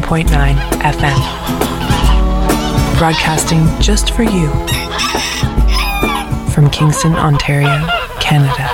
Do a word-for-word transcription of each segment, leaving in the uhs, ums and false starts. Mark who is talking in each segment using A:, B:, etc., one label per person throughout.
A: point nine F M. Broadcasting just for you from Kingston, Ontario, Canada.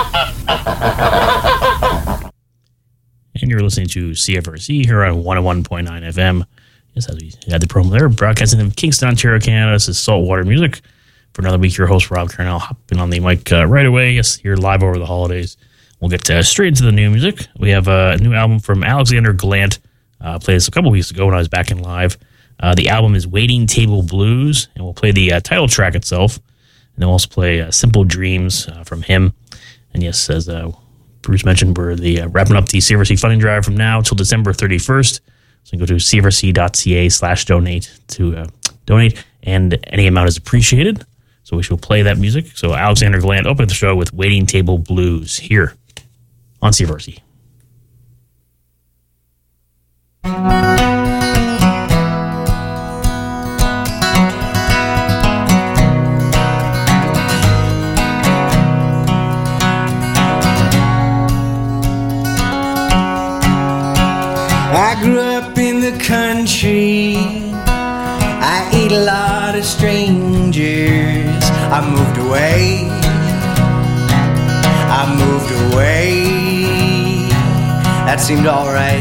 B: And you're listening to C F R C here on one oh one point nine F M. Yes, as we had the promo there, broadcasting from Kingston, Ontario, Canada. This is Saltwater Music. For another week, your host, Rob Carnell, hopping on the mic uh, right away. Yes, here live over the holidays. We'll get uh, straight into the new music. We have a new album from Alexander Glant. Uh, played this a couple weeks ago when I was back in live. Uh, the album is Waiting Table Blues, and we'll play the uh, title track itself. And then we'll also play uh, Simple Dreams uh, from him. And yes, as uh, Bruce mentioned, we're the, uh, wrapping up the C F R C funding drive from now till December thirty-first. So you can go to c f r c dot c a slash donate to uh, donate, and any amount is appreciated. So we shall play that music. So Alexander Glant opened the show with Waiting Table Blues here on C F R C.
C: I grew up in the country. I ate a lot of strangers. I moved away. I moved away. That seemed alright.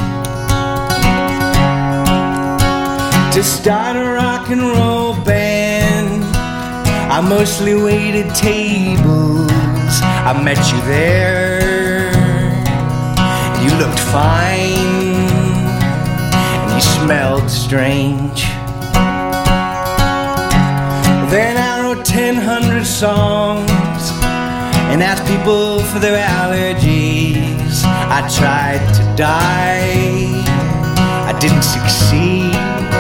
C: To start a rock and roll band, I mostly waited tables. I met you there. You looked fine, and you smelled strange. Then I wrote ten hundred songs and asked people for their allergies. I tried to die, I didn't succeed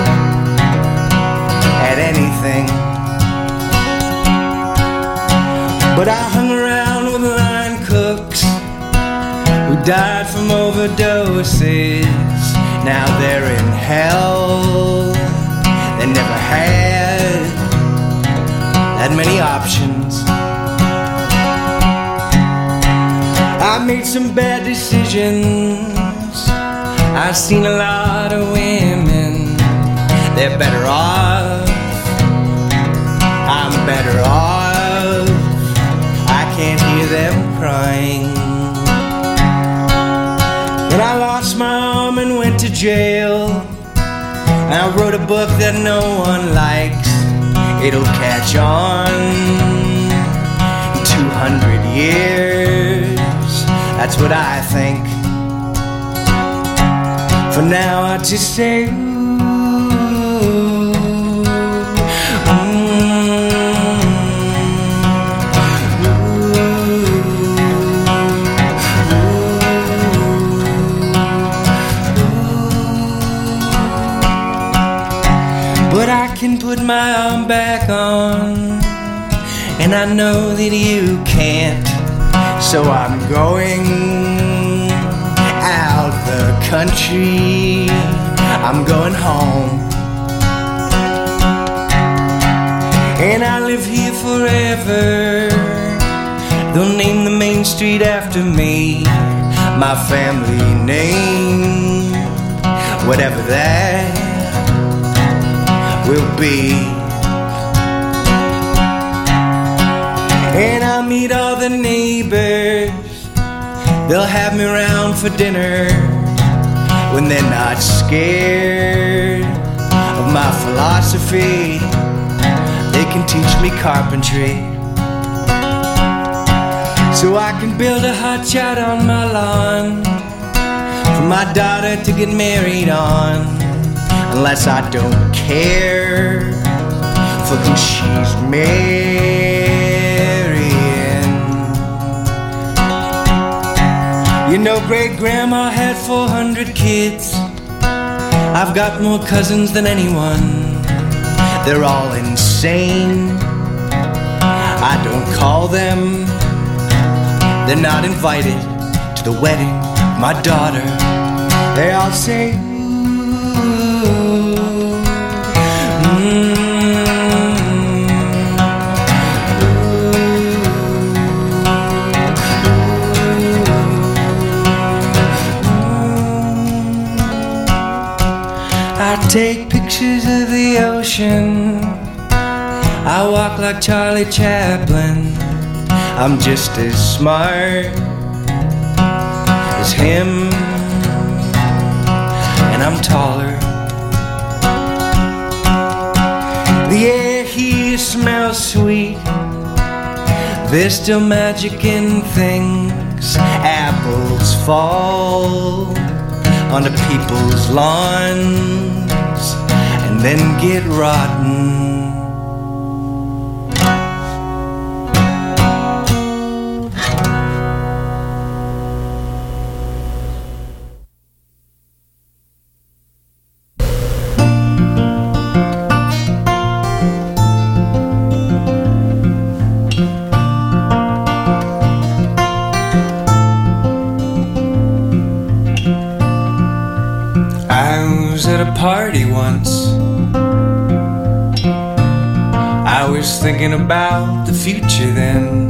C: at anything. But I hung around with line cooks who died from overdoses. Now they're in hell. They never had that many options. I made some bad decisions. I've seen a lot of women. They're better off. I'm better off. I can't hear them crying. When I lost my arm and went to jail, I wrote a book that no one likes. It'll catch on in two hundred years. That's what I think. For now I just say ooh, but I can put my arm back on, and I know that you can't. So I'm going out the country. I'm going home, and I live here forever. They'll name the main street after me, my family name, whatever that will be. And I'll meet all the neighbors. They'll have me around for dinner when they're not scared of my philosophy. They can teach me carpentry, so I can build a hot shot on my lawn for my daughter to get married on. Unless I don't care for who she's marrying. You know, great-grandma had four hundred kids. I've got more cousins than anyone. They're all insane. I don't call them. They're not invited to the wedding of my daughter. They all say I take pictures of the ocean. I walk like Charlie Chaplin. I'm just as smart as him, and I'm taller. The air here smells sweet. There's still magic in things. Apples fall onto people's lawns and then get rotten. At a party once, I was thinking about the future then.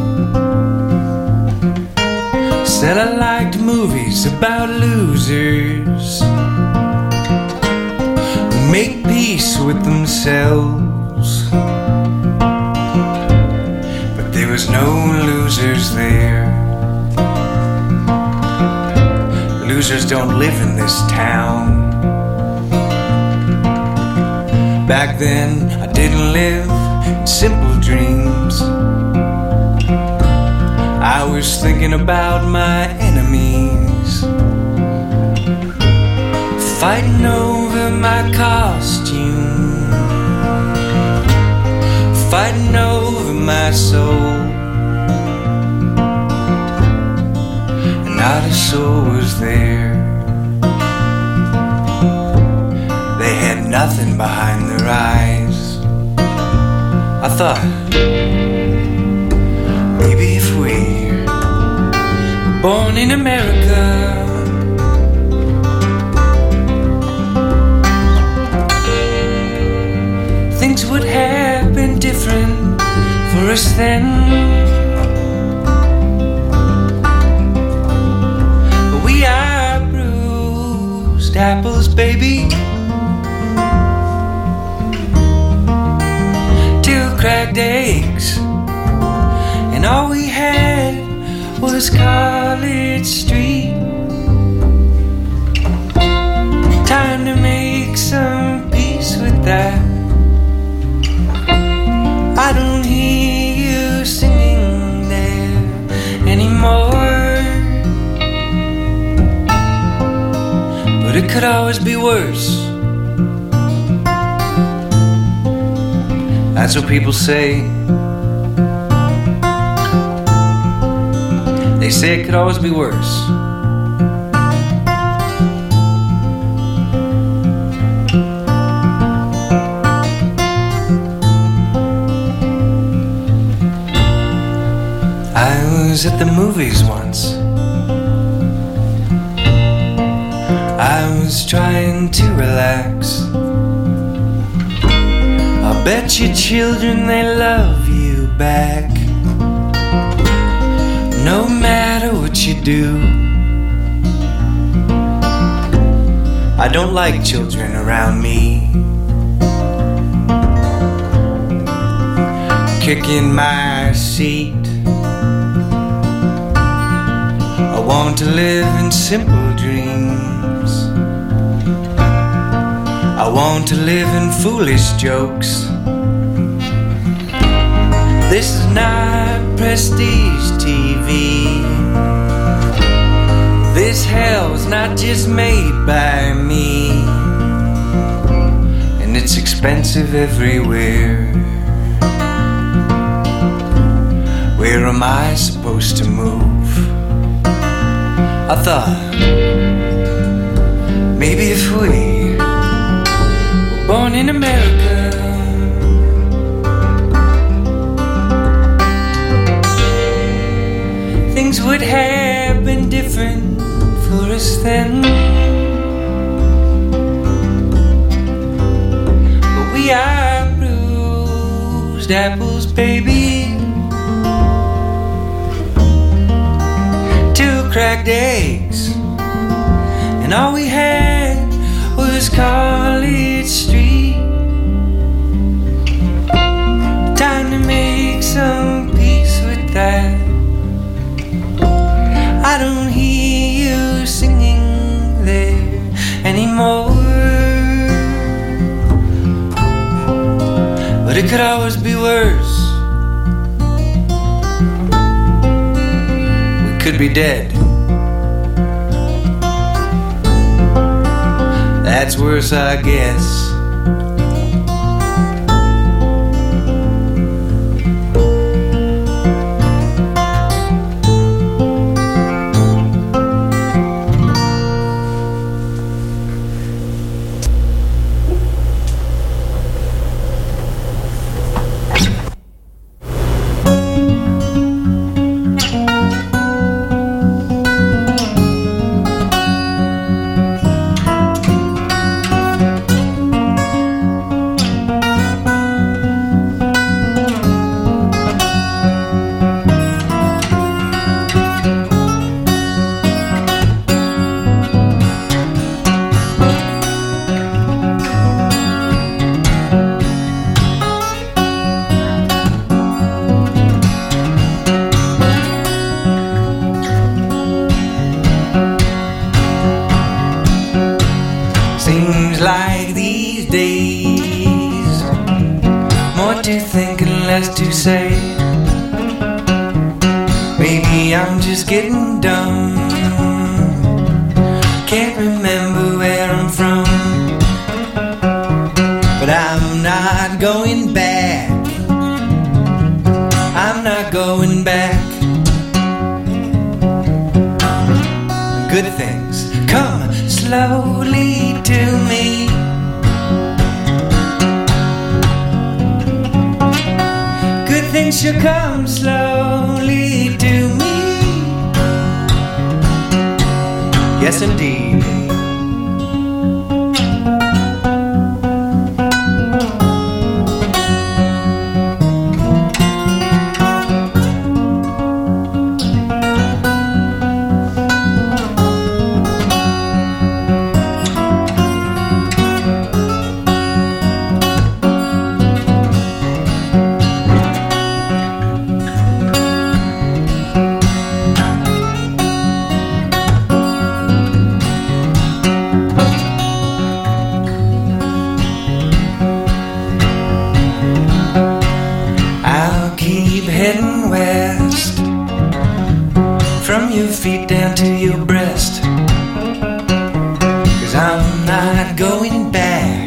C: Said I liked movies about losers who make peace with themselves, but there was no losers there. Losers don't live in this town. Back then, I didn't live in simple dreams. I was thinking about my enemies, fighting over my costume, fighting over my soul, and not a soul was there. They had nothing behind their eyes. I thought, maybe if we were born in America, things would have been different for us then. But we are bruised apples, baby. Cracked eggs, and all we had was College Street. Time to make some peace with that. I don't hear you singing there anymore, but it could always be worse. That's what people say. They say it could always be worse. I was at the movies once. I was trying to relax. I bet your children they love you back, no matter what you do. I don't like children around me, kicking my seat. I want to live in simple dreams. I want to live in foolish jokes. This is not prestige T V. This hell's not just made by me, and it's expensive everywhere. Where am I supposed to move? I thought, maybe if we were born in America, things would have been different for us then. But we are bruised apples, baby. Two cracked eggs, and all we had was College anymore. But it could always be worse. We could be dead. That's worse, I guess. To say, maybe I'm just getting dumb. Can't remember where I'm from, but I'm not going back. I'm not going back. Good things come slowly to me. Things should come slowly to me. Yes, indeed. Feet down to your breast, 'cause I'm not going back.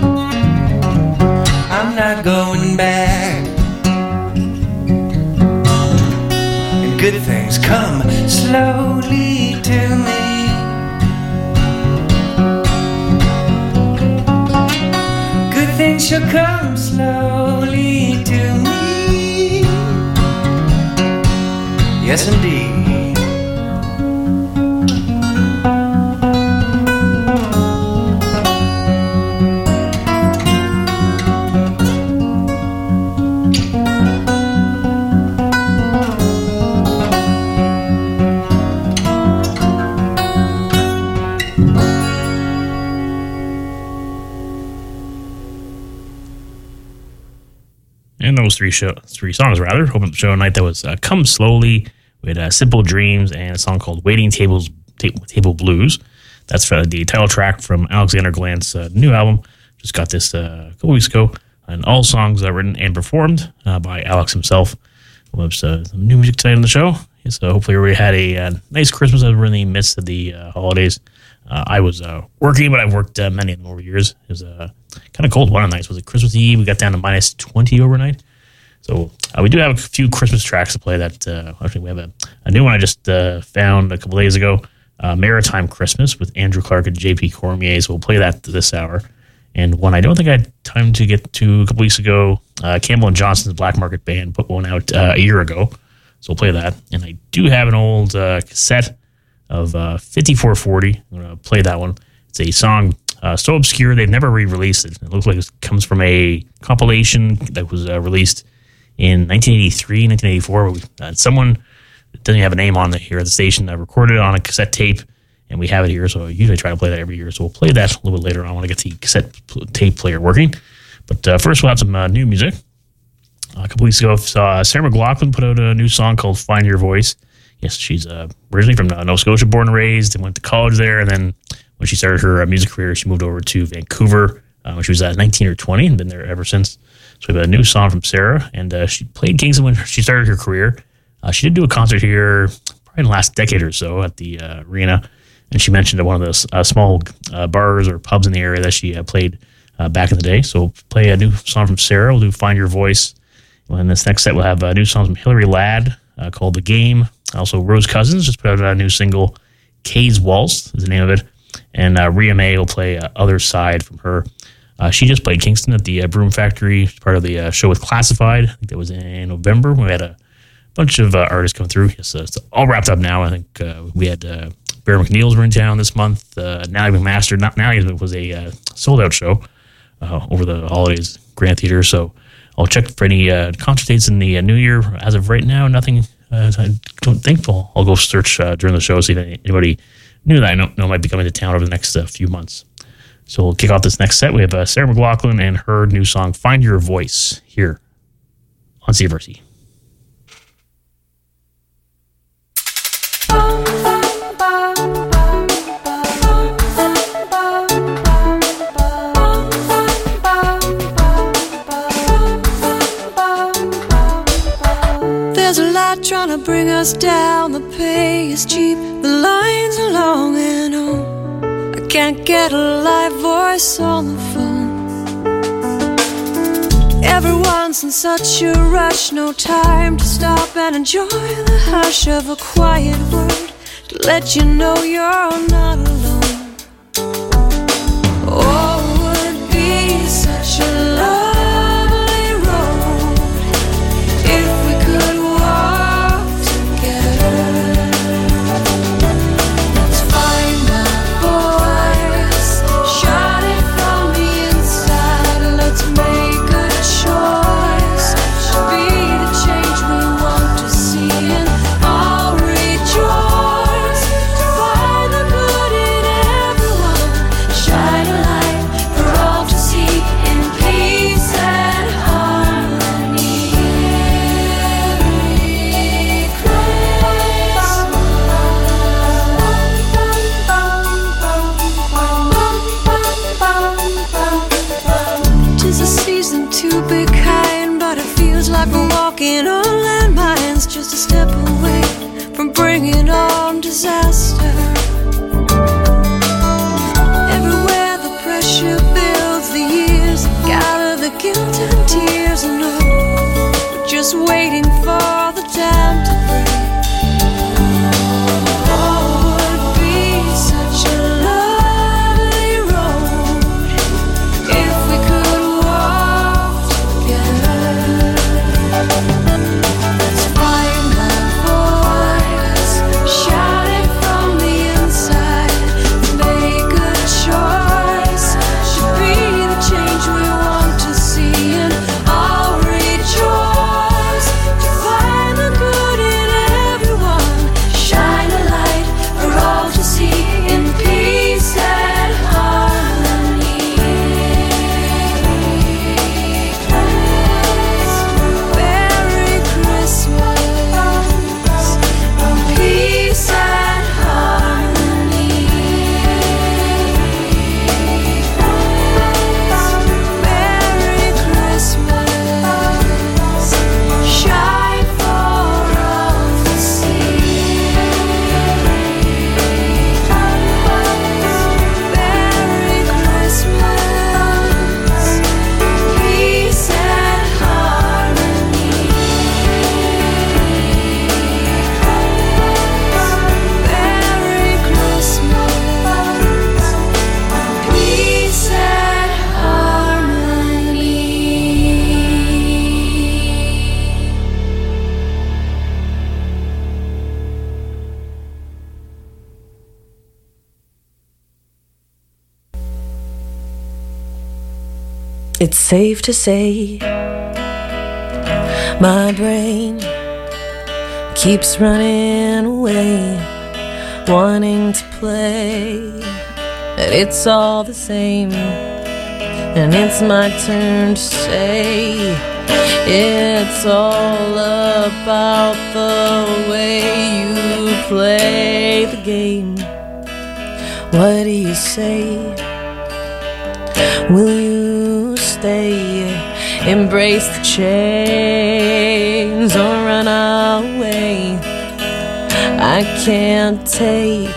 C: I'm not going back. And good things come slowly to me. Good things shall come slowly to me. Yes, indeed.
B: And those three show, three songs, rather, opened up the show tonight. That was uh, Come Slowly with uh, Simple Dreams and a song called Waiting Tables, Ta- Table Blues. That's for the title track from Alexander Glant's uh, new album. Just got this uh, a couple weeks ago. And all songs are written and performed uh, by Alex himself. We'll have uh, some new music tonight on the show. So hopefully everybody had a uh, nice Christmas as we're in the midst of the uh, holidays. Uh, I was uh, working, but I've worked uh, many of them over years. It was uh, kind of cold one of the nights. Was it Christmas Eve? We got down to minus twenty overnight. So uh, we do have a few Christmas tracks to play. That uh, actually we have a, a new one I just uh, found a couple days ago, uh, Maritime Christmas with Andrew Clark and J P Cormier. So we'll play that this hour. And one I don't think I had time to get to a couple weeks ago, uh, Campbell and Johnson's Black Market Band put one out uh, a year ago. So we'll play that. And I do have an old uh, cassette of uh, fifty-four forty. I'm going to play that one. It's a song uh, so obscure they've never re-released it. It looks like it comes from a compilation that was uh, released in nineteen eighty-three, nineteen eighty-four. Uh, someone that doesn't have a name on it here at the station uh, recorded it on a cassette tape, and we have it here. So I usually try to play that every year. So we'll play that a little bit later on when I get the cassette tape player working. But uh, first we'll have some uh, new music. Uh, a couple weeks ago, uh, Sarah McLachlan put out a new song called Find Your Voice. Yes, she's uh, originally from uh, Nova Scotia, born and raised, and went to college there, and then when she started her uh, music career, she moved over to Vancouver uh, when she was uh, nineteen or twenty and been there ever since. So we have a new song from Sarah, and uh, she played Kingston when she started her career. Uh, she did do a concert here probably in the last decade or so at the uh, arena, and she mentioned at one of those uh, small uh, bars or pubs in the area that she uh, played uh, back in the day. So we'll play a new song from Sarah. We'll do Find Your Voice. And in this next set, we'll have a new song from Hillary Ladd uh, called The Game. Also, Rose Cousins just put out a new single, Kay's Waltz is the name of it. And uh, Rhea May will play uh, Other Side from her. Uh, she just played Kingston at the uh, Broom Factory, part of the uh, show with Classified. I think that was in November. We had a bunch of uh, artists come through. Yes, uh, it's all wrapped up now. I think uh, we had uh, Bear McNeil's were in town this month. Uh, Natalie McMaster, not Natalie, was a uh, sold-out show uh, over the holidays, Grand Theater. So I'll check for any uh, concert dates in the uh, new year. As of right now, nothing. Uh, I don't think I'll, I'll go search uh, during the show, see if anybody new that I know, know might be coming to town over the next uh, few months. So we'll kick off this next set. We have uh, Sarah McLachlan and her new song, Find Your Voice, here on C F R C.
D: There's a lot trying to bring us down. The pay is cheap, the lines are long, and oh, I can't get a live voice on the phone. Everyone's in such a rush, no time to stop and enjoy the hush of a quiet word to let you know you're not alone. Oh, it would be such a lovely road if we could walk together. Let's find our voice, shine it from the inside. Let's make a choice to be the change we want to see, and I'll rejoice to find the good in everyone. Shine a light for all to see in peace and harmony. Tis a season to be kind, but it feels like we're walking on landmines, just a step away from bringing on disaster. Everywhere the pressure builds, the years gather the guilt and tears, and oh, we're just waiting for the dam to break. Oh, it would be such a lovely road if we could walk together. Let's find that voice, shout it from the inside, make a choice to be the change we want to see, and I'll rejoice to find the good in everyone. Shine a light for all to see in peace and harmony. Merry Christmas, peace and harmony. Merry Christmas, shine for all to see. Merry Christmas, peace and harmony. Merry Christmas, peace and harmony.
E: It's safe to say my brain keeps running away, wanting to play, but it's all the same, and it's my turn to say it's all about the way you play the game. What do you say? Will you stay? Embrace the chains or run away? I can't take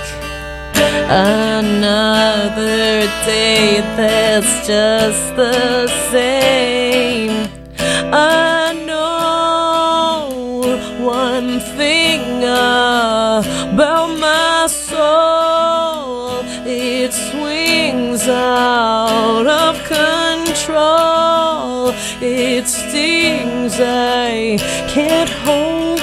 E: another day that's just the same. I know one thing about my soul. It swings out of control. It stings, I can't hold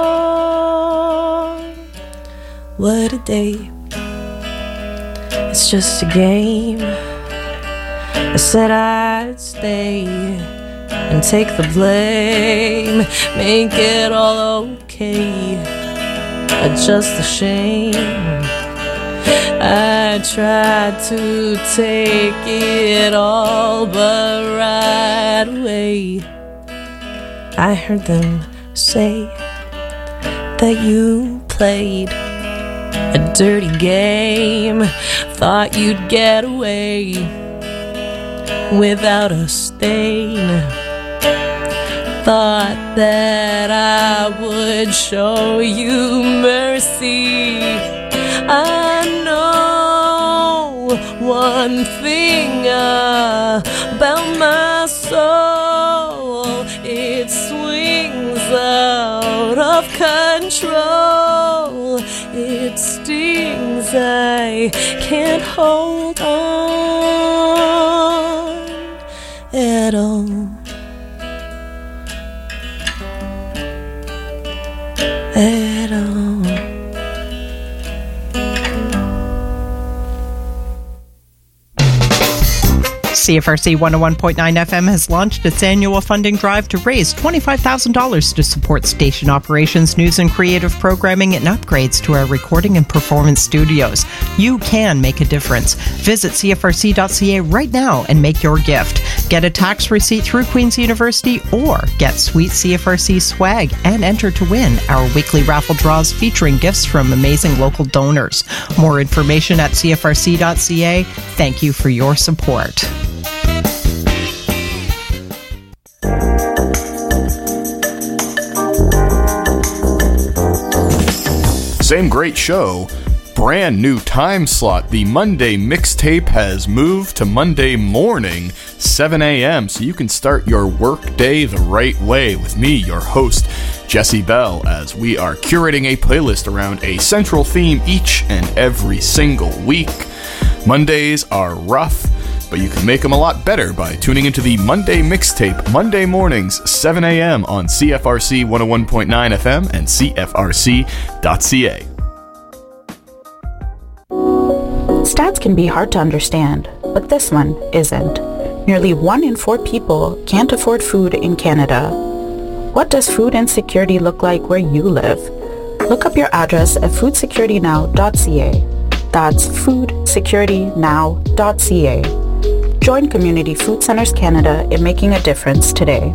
E: on. What a day. It's just a game. I said I'd stay and take the blame, make it all okay. Just a shame. I tried to take it all, but right away I heard them say that you played a dirty game. Thought you'd get away without a stain. Thought that I would show you mercy. I know one thing about my soul. It swings out of control. It stings, I can't hold on at all. At all.
F: C F R C one oh one point nine F M has launched its annual funding drive to raise twenty-five thousand dollars to support station operations, news and creative programming, and upgrades to our recording and performance studios. You can make a difference. Visit C F R C dot C A right now and make your gift. Get a tax receipt through Queen's University or get sweet C F R C swag and enter to win our weekly raffle draws featuring gifts from amazing local donors. More information at C F R C dot C A. Thank you for your support.
G: Same great show, brand new time slot. The Monday mixtape has moved to Monday morning, seven a.m., so you can start your work day the right way with me, your host, Jesse Bell, as we are curating a playlist around a central theme each and every single week. Mondays are rough, but you can make them a lot better by tuning into the Monday Mixtape, Monday mornings, seven a.m. on C F R C one oh one point nine F M and C F R C dot C A.
H: Stats can be hard to understand, but this one isn't. Nearly one in four people can't afford food in Canada. What does food insecurity look like where you live? Look up your address at food security now dot C A. That's food security now dot C A. Join Community Food Centers Canada in making a difference today.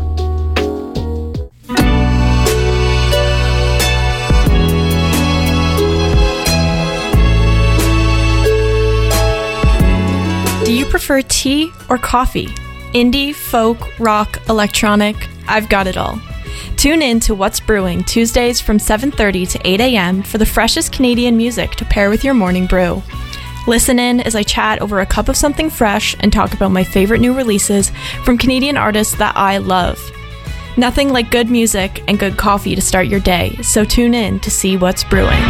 I: Do you prefer tea or coffee? Indie, folk, rock, electronic, I've got it all. Tune in to What's Brewing Tuesdays from seven thirty to eight a.m. for the freshest Canadian music to pair with your morning brew. Listen in as I chat over a cup of something fresh and talk about my favorite new releases from Canadian artists that I love. Nothing like good music and good coffee to start your day, so tune in to see what's brewing.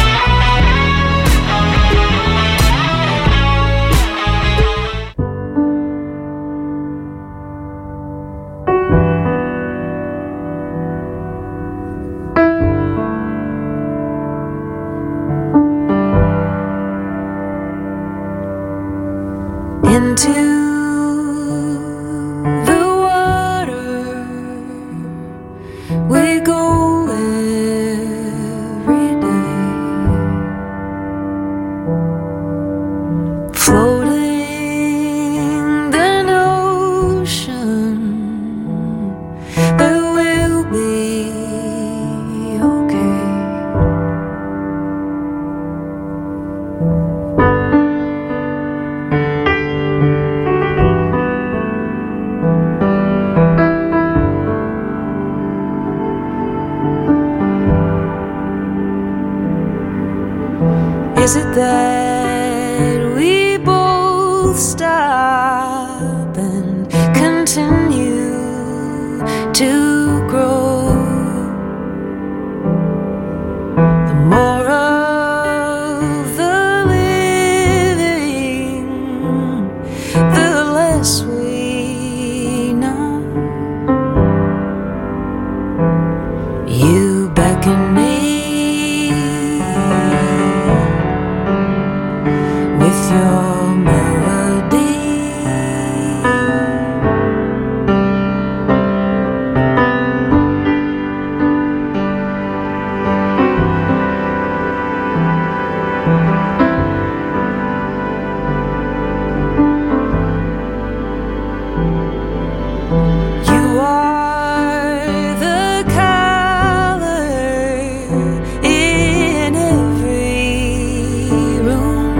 D: Into the water we go every day. Is it that we both stop and continue to grow? The more of the living, the less we know. You beckon me with your melody. You are the color in every room,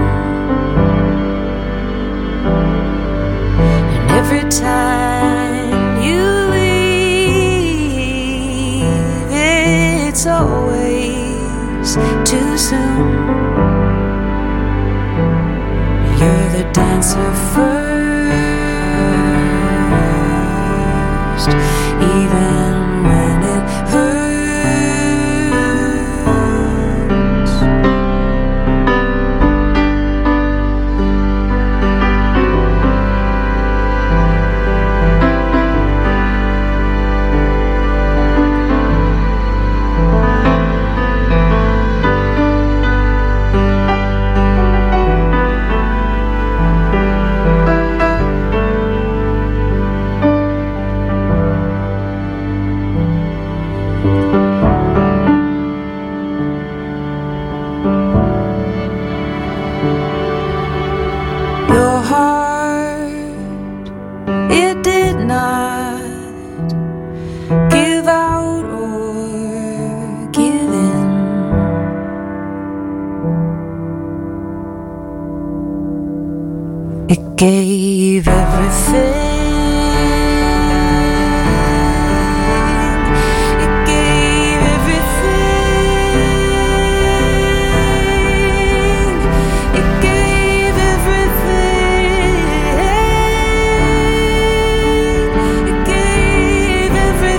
D: and every time you leave, it's always too soon. You're the dancer first, even when it hurts. Your heart, it did not give out or give in. It gave everything. It gave everything. It gave everything. It gave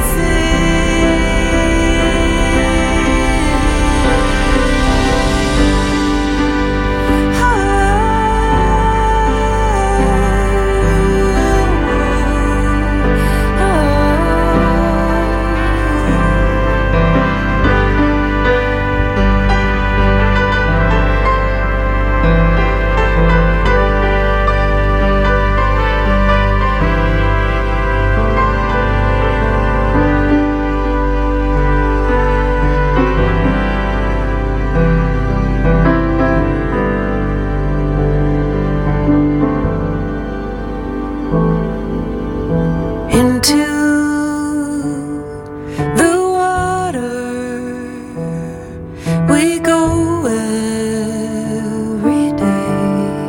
D: into the water we go every day.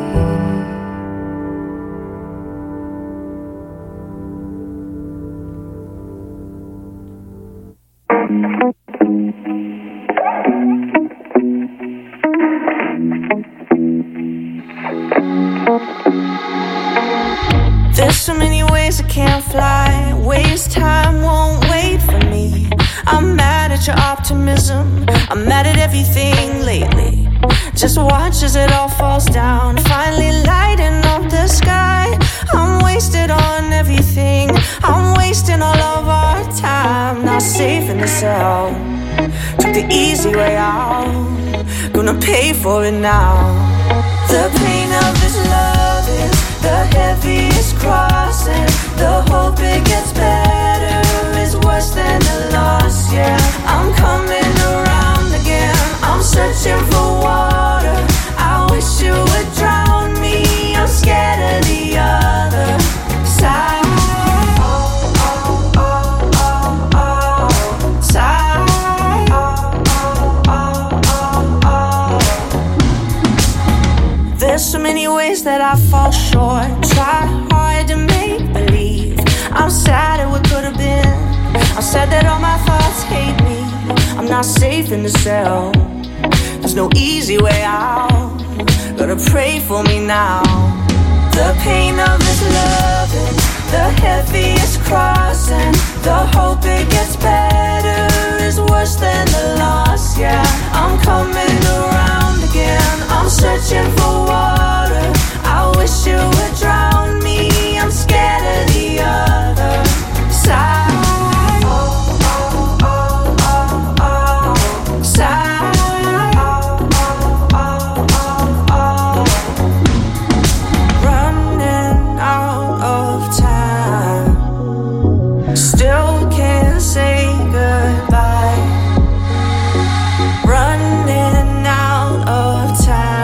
J: There's so many ways I can't fly. Waste time, won't wait for me. I'm mad at your optimism. I'm mad at everything lately. Just watch as it all falls down, finally lighting up the sky. I'm wasted on everything. I'm wasting all of our time. Not safe in the cell. Took the easy way out. Gonna pay for it now. The pain of this love is the heaviest cross, and the hope it gets better is worse than the loss. Yeah, I'm coming around again. I'm searching for water. I wish you would drown me. I'm scared of the other side. Oh, oh, oh, oh, oh. Side. Oh, oh, oh, oh, oh. There's so many ways that I fall short. Try hard to make believe. I'm sad at what could have been. I'm sad that all my thoughts hate me. I'm not safe in the cell. There's no easy way out. Gotta pray for me now. The pain of this loving, the heaviest cross, and the hope it gets better is worse than the loss. Yeah, I'm coming around again. I'm searching for water. I wish you would drown me. I'm scared of the other side. Oh, oh, oh, oh, oh, side. Oh, oh, oh, oh, oh. Running out of time. Still can't say goodbye. Running out of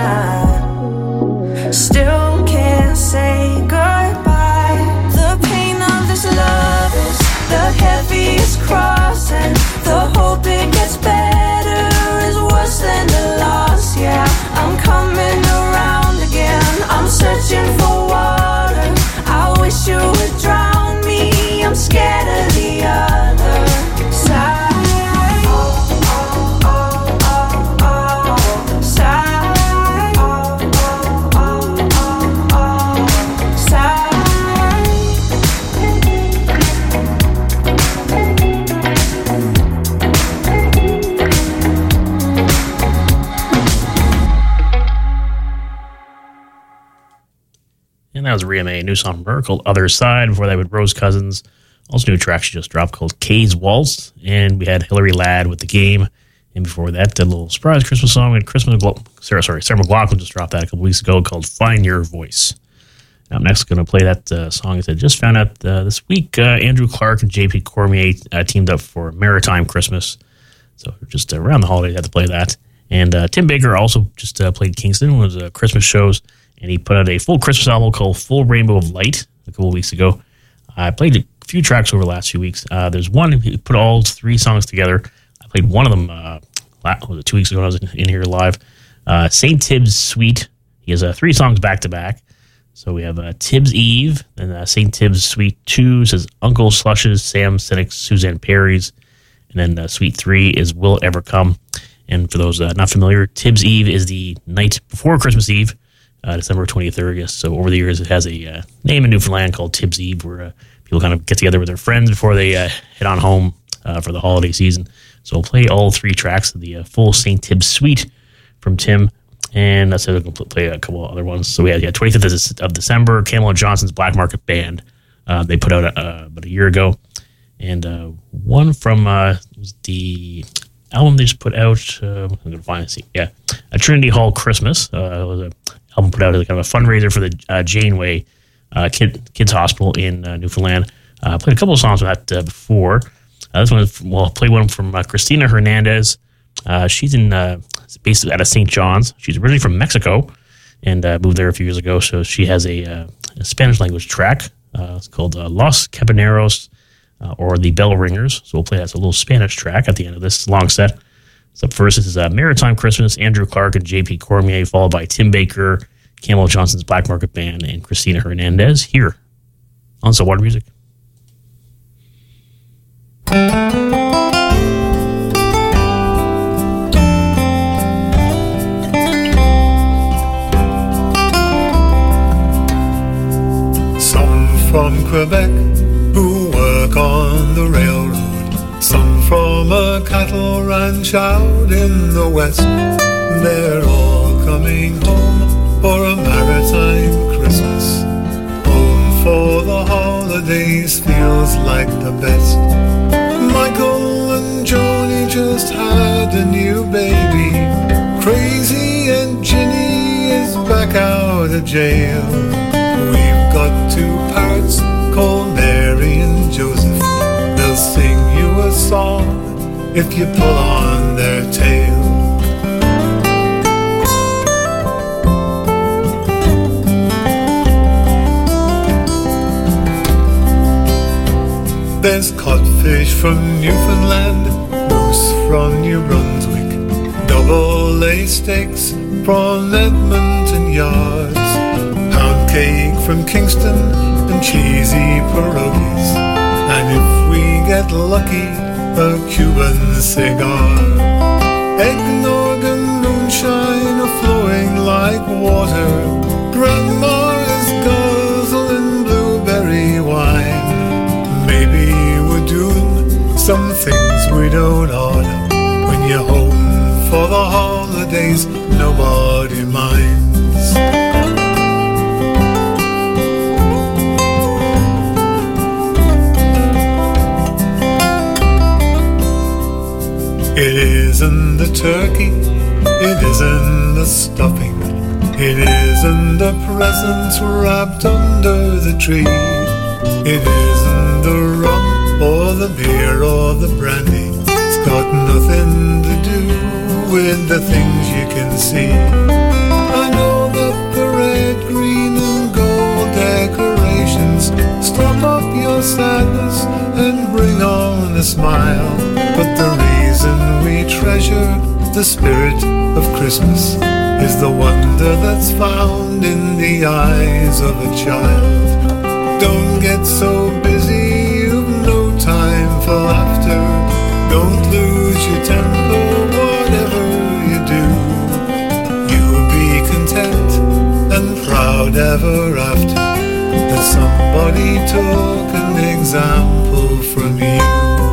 J: time. Still can't say goodbye. The pain of this love is the heaviest cross, and the hope it gets better is worse than the loss. Yeah, I'm coming around again. I'm searching for water. I wish you would drown me. I'm scared of the other side. Oh, oh, oh, oh, oh, side. Oh, oh, oh, oh, oh, side.
B: And that was Rhea May, a new song from her called Other Side. Before that, with Rose Cousins, also new track she just dropped called Kay's Waltz. And we had Hillary Ladd with The Game. And before that, a little surprise Christmas song. And Christmas, Sarah, sorry, Sarah McLachlan just dropped that a couple weeks ago called Find Your Voice. Now, I'm next going to play that uh, song. As I just found out uh, this week, uh, Andrew Clark and J P Cormier uh, teamed up for Maritime Christmas. So just uh, around the holidays, I had to play that. And uh, Tim Baker also just uh, played Kingston, one of the Christmas shows. And he put out a full Christmas album called Full Rainbow of Light a couple of weeks ago. I played a few tracks over the last few weeks. Uh, there's one, he put all three songs together. I played one of them uh, was it two weeks ago when I was in, in here live. Uh, Saint Tibbs Suite. He has uh, three songs back-to-back. So we have uh, Tibbs Eve, and uh, Saint Tibbs Suite two says Uncle Slush's, Sam Sinek's, Suzanne Perry's. And then uh, Suite three is Will It Ever Come. And for those uh, not familiar, Tibbs Eve is the night before Christmas Eve. Uh, December twenty-third, yes. So over the years, it has a uh, name in Newfoundland called Tibbs Eve, where uh, people kind of get together with their friends before they uh, head on home uh, for the holiday season. So we'll play all three tracks of the uh, full Saint Tibbs Suite from Tim, and that's it. We'll play a couple of other ones. So we had yeah, twenty-fifth of December, Camel and Johnson's Black Market Band. Uh, they put out uh, about a year ago, and uh, one from uh, the album they just put out. Uh, I'm going to find it. Yeah, a Trinity Hall Christmas. Uh, it was a album put out as kind of a fundraiser for the uh, Janeway uh, kid, Kids Hospital in uh, Newfoundland. I uh, played a couple of songs from that uh, before. Uh, this one, is, well, I'll play one from uh, Christina Hernandez. Uh, she's in uh, based out of Saint John's. She's originally from Mexico and uh, moved there a few years ago. So she has a, uh, a Spanish language track. Uh, it's called uh, Los Cabaneros uh, or the Bell Ringers. So we'll play that as a little Spanish track at the end of this long set. So first, this is uh, Maritime Christmas, Andrew Clark and J P Cormier, followed by Tim Baker, Camel Johnson's Black Market Band, and Christina Hernandez here on Saltwater Music.
K: Some from Quebec who work on the railroad, some from a cattle ranch out in the west. They're all coming home for a maritime Christmas. Home for the holidays feels like the best. Michael and Joni just had a new baby. Crazy and Ginny is back out of jail. We've got two parrots called Mary and Joseph. They'll sing you a song if you pull on their tail. There's codfish from Newfoundland, moose from New Brunswick, double-A steaks from Edmonton Yards, pound cake from Kingston, and cheesy pierogies, and if we get lucky, a Cuban cigar. Eggnog and sunshine are flowing like water. Grandma is guzzling blueberry wine. Maybe we're doing some things we don't order. When you're home for the holidays, nobody minds. It isn't the turkey, it isn't the stuffing, it isn't the presents wrapped under the tree. It isn't the rum or the beer or the brandy. It's got nothing to do with the things you can see. I know that the red, green and gold decorations stop up your sadness and bring on a smile. But the reason we treasure the spirit of Christmas is the wonder that's found in the eyes of a child. Don't get so busy, you've no time for laughter. Don't lose your temper, whatever you do. You'll be content and proud ever after that somebody took an example from you.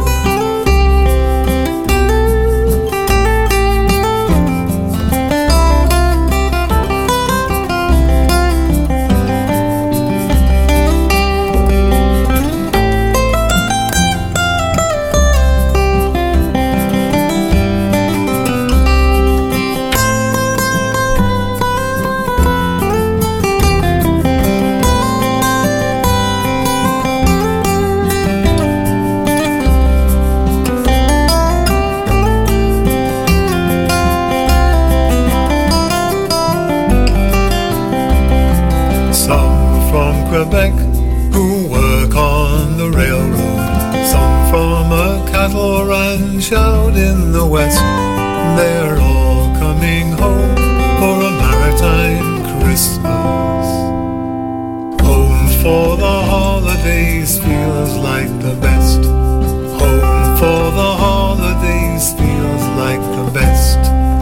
K: Quebec who work on the railroad, some from a cattle ranch out in the west. They're all coming home for a maritime Christmas. Home for the holidays feels like the best. Home for the holidays feels like the best.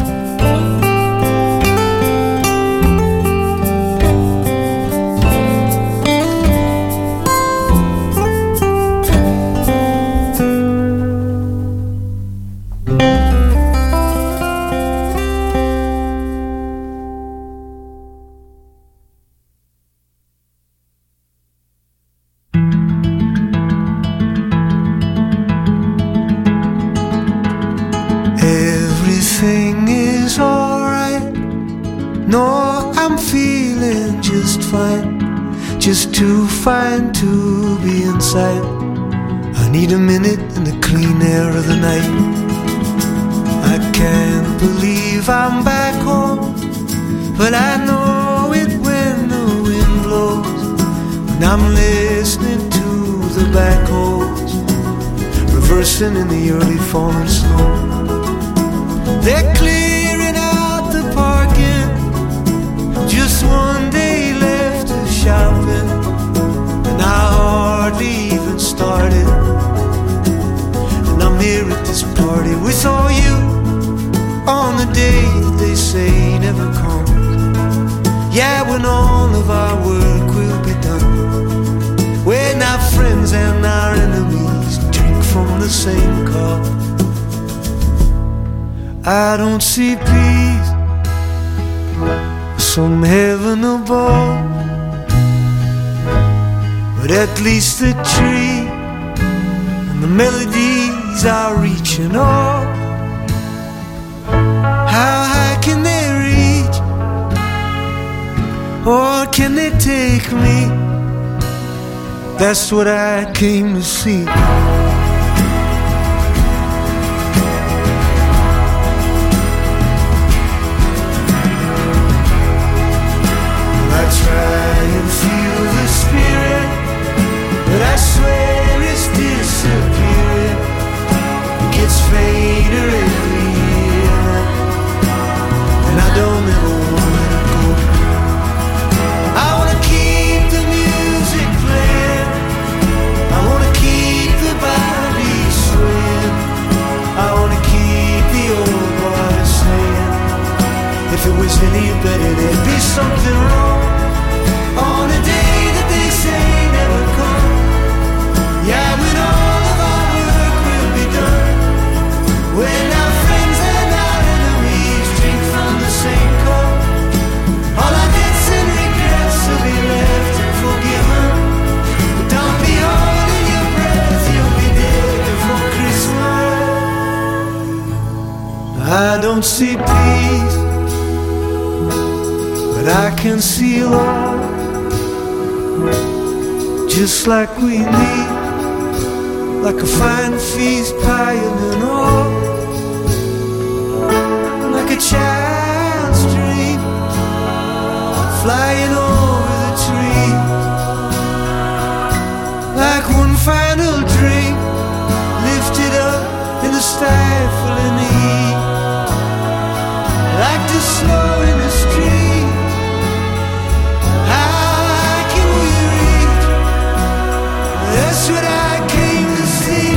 L: Everything is alright. No, I'm feeling just fine. Just too fine to be inside. I need a minute in the clean air of the night. I can't believe I'm back home, but I know it when the wind blows. When I'm listening to the backhoes reversing in the early falling snow. They're clearing out the parking, just one day left of shopping, and I hardly even started. And I'm here at this party with all you on the day that they say never comes. Yeah, when all of our work will be done, when our friends and our enemies drink from the same cup. I don't see peace, some heaven above, but at least the tree and the melodies are reaching up. How high can they reach, or can they take me? That's what I came to see. Try and feel the spirit, but I swear it's disappearing. It gets fainter every year, and I don't ever want to go. I want to keep the music playing, I want to keep the vibe don't see peace, but I can see love, just like we need, like a fine feast piling up, like a child's dream, flying over the tree, like one final drink, lifted up in the stifling heat, like the snow in the street. How can we reach? That's what I came to see.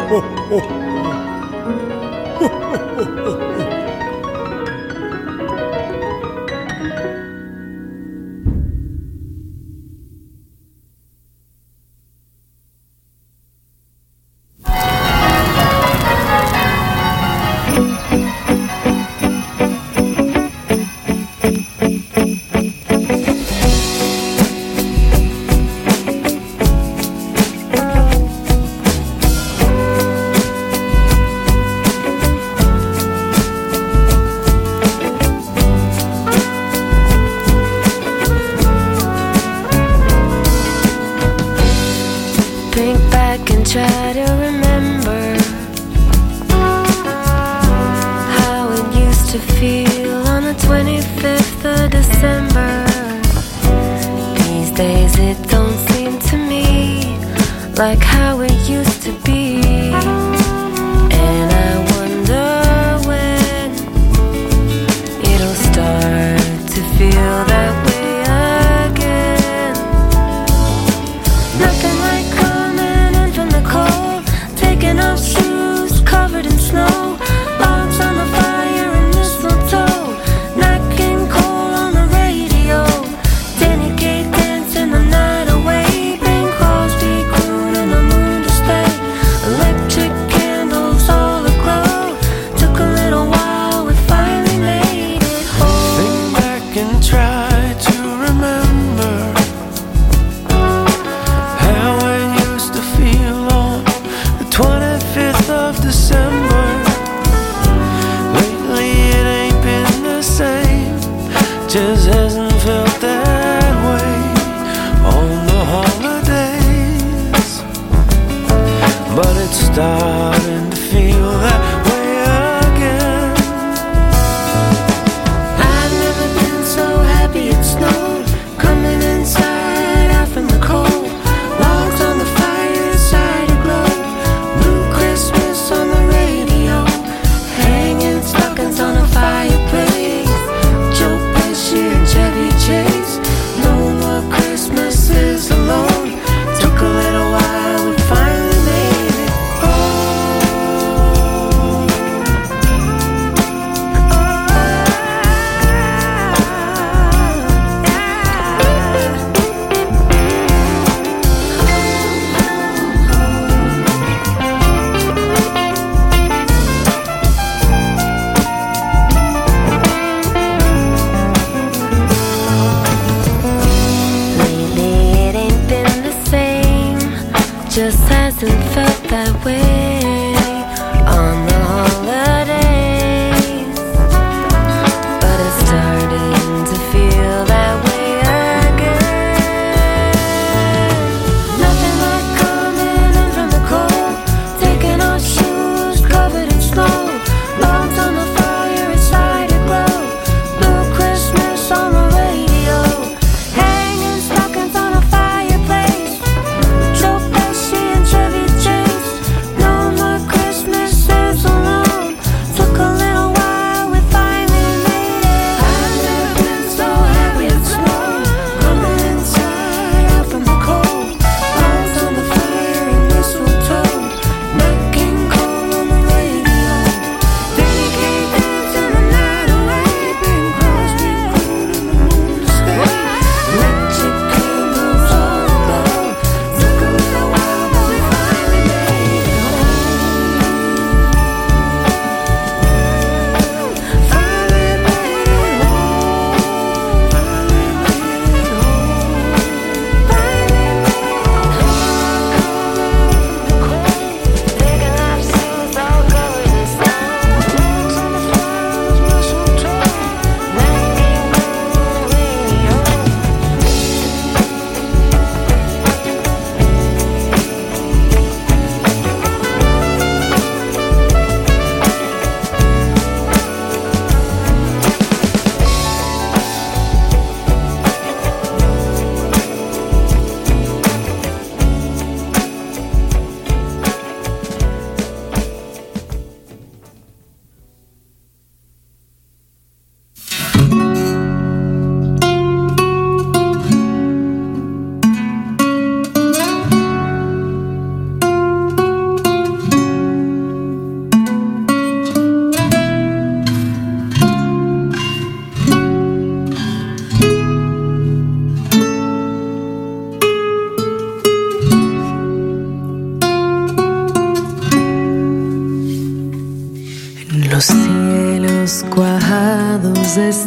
K: ho, ho, ho.
D: Think back and try to remember how it used to feel on the twenty-fifth of December. These days it don't seem to me like how it used to be. And I wonder when it'll start to feel that way again. Nothing like coming in from the cold, taking off shoes covered in snow, logs on the fire and mistletoe, Nat King Cole on the radio, Danny Kaye dancing the night away, Bing Crosby crooning the moon to stay, electric candles all aglow. Took a little while, we finally made it home.
L: Think back and try to remember how it used to feel on the twenty-fifth of December. Lately it ain't been the same, just hasn't felt that way on the holidays. But it's starting to feel that way again.
D: I've never been so happy it snowed, coming inside out from the cold, logs on the fireside aglow, Blue Christmas on the radio, hanging stockings on a fireplace, Joe Pesci and Jack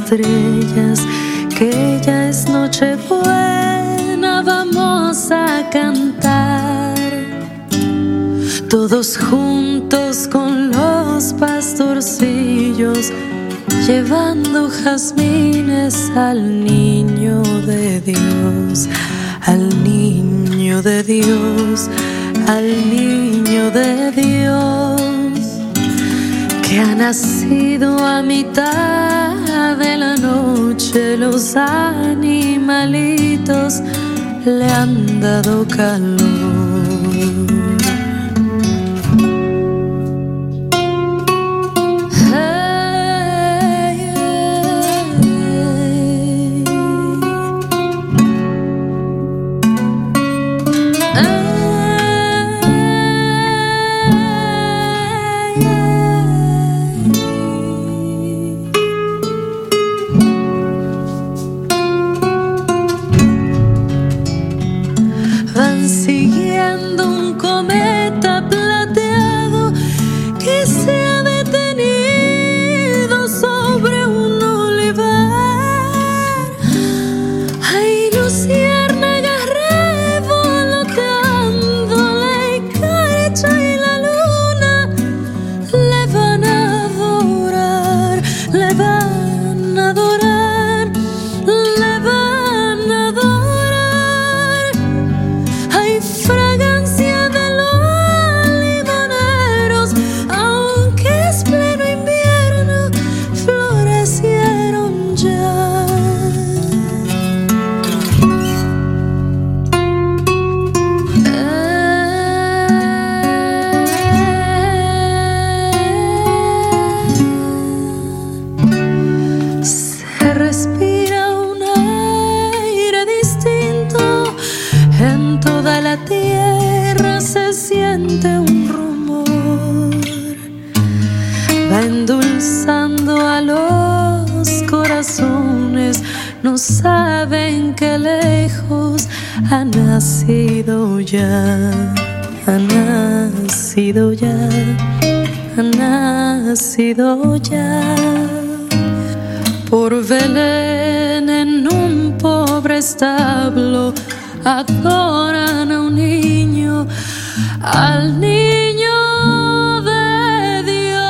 E: estrellas, que ya es noche buena, vamos a cantar. Todos juntos con los pastorcillos, llevando jazmines al niño de Dios, al niño de Dios, al niño de Dios, que ha nacido a mitad de la noche. Los animalitos le han dado calor. No saben que lejos ha nacido ya, ha nacido ya, ha nacido ya. Por Belén en un pobre establo adoran a un niño, al niño de Dios.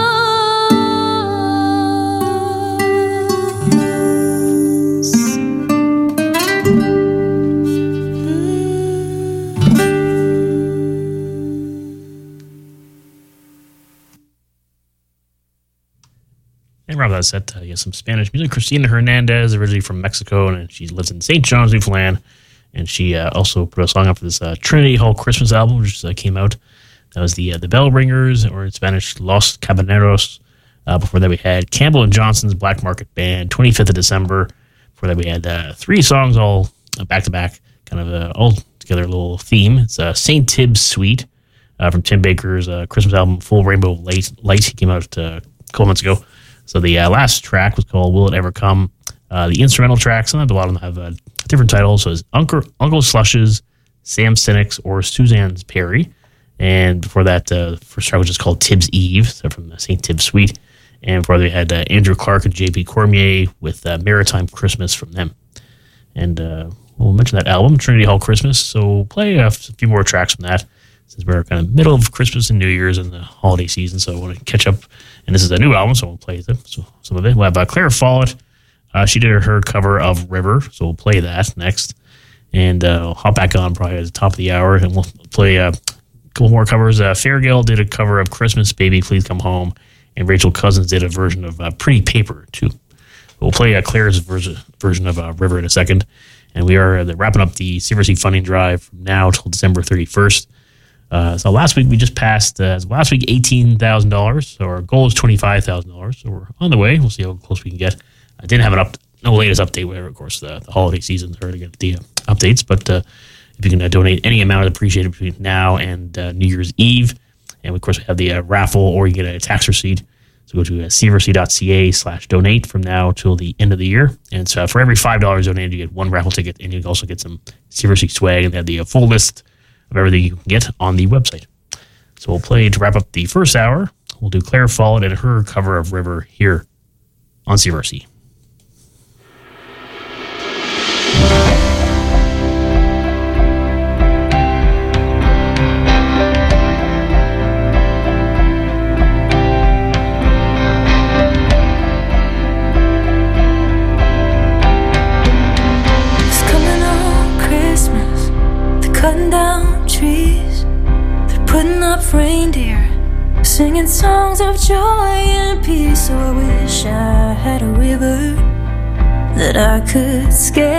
B: And Rob, that set, uh, you have some Spanish music. Cristina Hernandez, originally from Mexico, and she lives in Saint John's, Newfoundland. And she uh, also put a song up for this uh, Trinity Hall Christmas album, which uh, came out. That was the uh, the Bell Ringers, or in Spanish, Los Cabaneros. Uh, before that, we had Campbell and Johnson's Black Market Band, twenty-fifth of December. Before that, we had uh, three songs all uh, back-to-back, kind of uh, all together a little theme. It's uh, Saint Tibbs Suite uh, from Tim Baker's uh, Christmas album, Full Rainbow Light. Light. He came out uh, a couple months ago. So the uh, last track was called Will It Ever Come? Uh, the instrumental tracks, sometimes a lot of them have uh, different titles. So it's Uncle, Uncle Slush's, Sam Sinek's, or Suzanne's Perry. And before that, uh, the first track was just called Tibbs Eve, so from the Saint Tibbs Suite. And before they had uh, Andrew Clark and J P Cormier with uh, Maritime Christmas from them. And uh, we'll mention that album, Trinity Hall Christmas. So we'll play uh, a few more tracks from that, since we're kind of middle of Christmas and New Year's and the holiday season. So I want to catch up. And this is a new album, so we'll play them, so some of it. We'll have uh, Claire Follett. Uh, she did her, her cover of River, so we'll play that next. And uh, I'll hop back on probably at the top of the hour, and we'll play uh, a couple more covers. Uh, Fairgale did a cover of Christmas, Baby, Please Come Home. And Rachel Cousins did a version of uh, Pretty Paper, too. We'll play uh, Claire's version, version of uh, River in a second. And we are uh, wrapping up the C V R C funding drive from now till December thirty-first. Uh, so last week we just passed, uh, last week eighteen thousand dollars. So our goal is twenty-five thousand dollars. So we're on the way. We'll see how close we can get. I didn't have an up, no latest update, whatever, of course, the, the holiday season are to get the uh, updates. But uh, if you can uh, donate any amount, I'd appreciate it between now and uh, New Year's Eve. And of course, we have the uh, raffle, or you get a tax receipt. So go to uh, c v r c dot c a slash donate from now till the end of the year. And so for every five dollars donated, you get one raffle ticket, and you can also get some C V R C swag, and they have the uh, full list of everything you can get on the website. So we'll play to wrap up the first hour. We'll do Claire Follett and her cover of River here on C V R C.
D: singing songs of joy and peace. So I wish I had a river that I could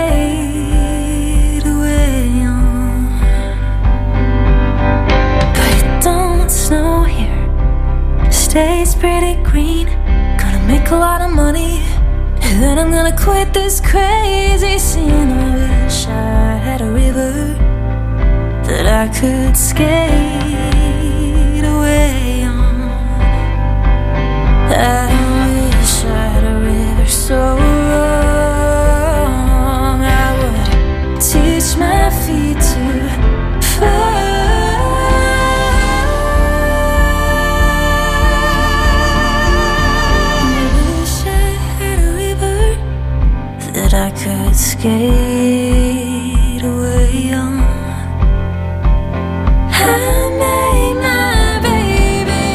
D: skate away on. But it don't snow here, it stays pretty green. Gonna make a lot of money, and then I'm gonna quit this crazy scene. I wish I had a river that I could skate away on. I wish I had a river so long I would teach my feet to fly. I wish I had a river that I could skate away on. I made my baby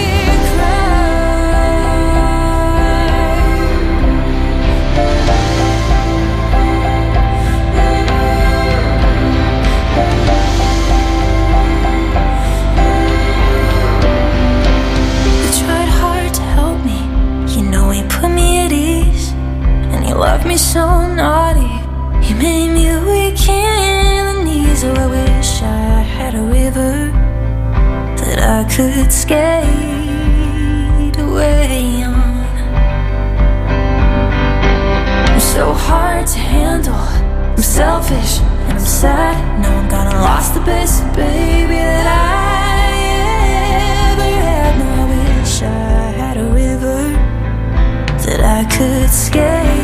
D: love me so naughty, you made me weak in the knees. Oh, I wish I had a river that I could skate away on. I'm so hard to handle, I'm selfish and I'm sad. Now I'm gonna lost the best baby that I ever had. Now I wish I had a river that I could skate